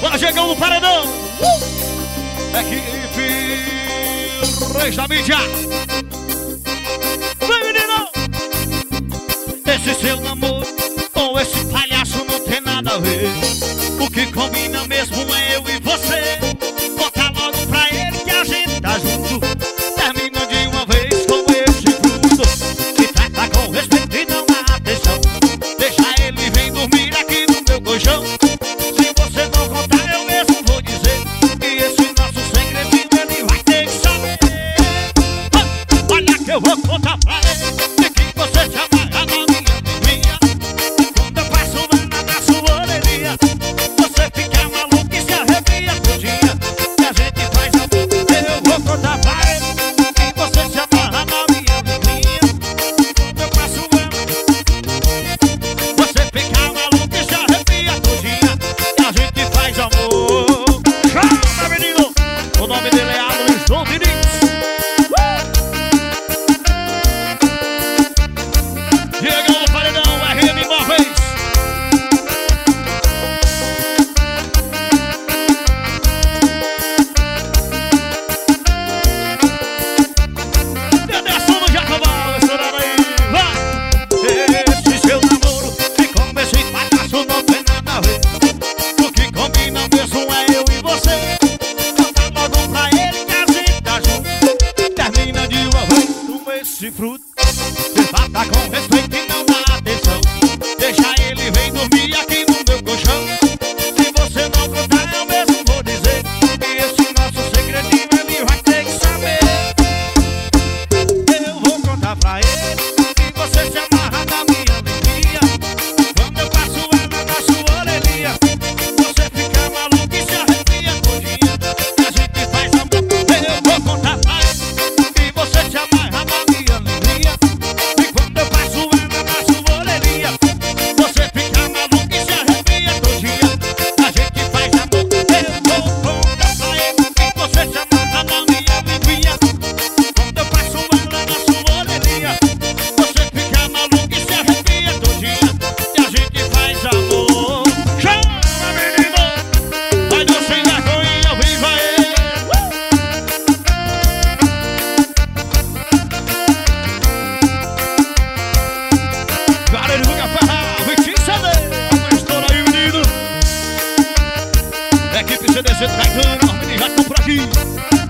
Bora, Diegão no paredão. Equipe Reis da Mídia. Vem, menino. Esse seu namoro com esse palhaço não tem nada a ver. O que combina mesmo é eu e você. Conta logo pra ele que a gente tá junto. Termina de uma vez com esse fruto. Se trata com respeito e não dá atenção. Deixa ele vir dormir aqui no meu colchão. Se você não contar eu mesmo vou dizer. E esse nosso segredinho ele vai ter que saber. Olha que eu vou contar pra ele. De que você se amarra na minha linguinha. Quando eu passo ela na sua orelhinha. Você fica maluco e se arrepia todinha. E a gente faz amor. Eu vou contar pra ele. Que você se amarra na minha linguinha. Quando eu passo ela. Você fica maluco e se arrepia todinha. E a gente faz amor. Chama, menino. O nome dele é Aloysio Dom Diniz. Diegão no paredão, RM Móveis. Cadê a soma de Jacobal? Estourando aí, vai! Esse seu namoro que com esse palhaço não tem nada a ver. O que combina mesmo é eu e você. Conta logo pra ele que a gente tá junto. Termina de uma vez com esse fruto. Se trata com respeito e não dá atenção. Deixa ele vem dormir aqui no meu colchão. Se você não contar eu mesmo vou dizer. E esse nosso segredinho ele vai ter que saber. Eu vou contar pra ele que você se amarra na minha linguinha. Quando eu passo ela na sua orelhinha. Você fica maluco e se arrepia todinha. A gente faz amor. Eu vou contar pra ele que você se amarra na minha linguinha. E quando eu passo ela na sua orelhinha. Você fica maluco e se arrepia todinha. A gente faz amor. Eu vou contar pra ele que você se amarra na minha linguinha. Quando eu passo ela na sua orelhinha. Você fica maluco e se arrepia todinha. E a gente faz amor. Chama, menino. Vai no sem vergonha, viva ele. Cara, ele nunca ferra, Vitinho CD. Estoura aí, menino. Equipe CDC Traidor, os meninos já estão por aqui.